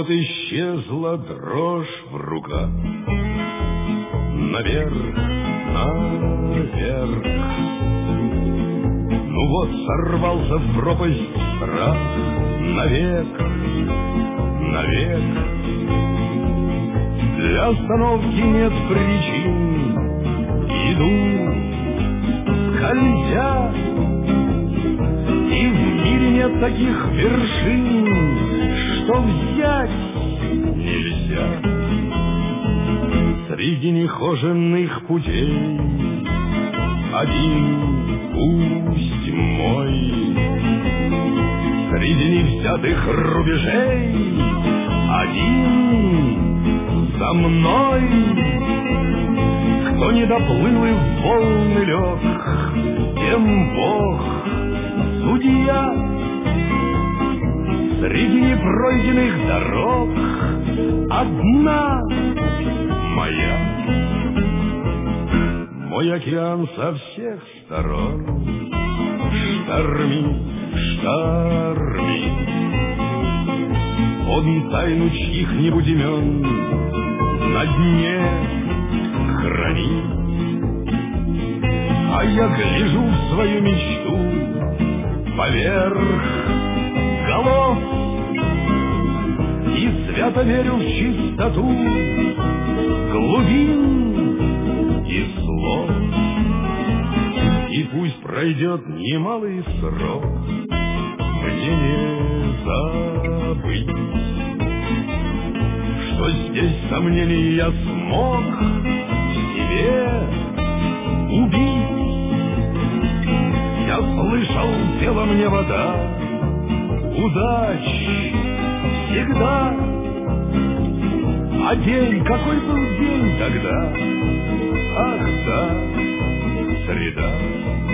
Вот исчезла дрожь в руках. Наверх, наверх. Ну вот сорвался в пропасть страх. Навек, навек. Для остановки нет причин. Иду, скользя, и в мире нет таких вершин, что взять нельзя. Среди нехоженных путей один пусть мой. Среди невзятых рубежей один за мной. Кто не доплыл и в волны лег, тем Бог судья. Среди непройденных дорог одна моя. Мой океан со всех сторон штормит, штормит. Он тайну чьих-нибудь имен на дне хранит. А я гляжу в свою мечту поверх голов и свято верю в чистоту глубин и слов. И пусть пройдет немалый срок, мне не забыть, что здесь сомнений я смог в себе убить. Я слышал, пела мне вода, удач всегда. А день, какой был день тогда? Ах да, среда.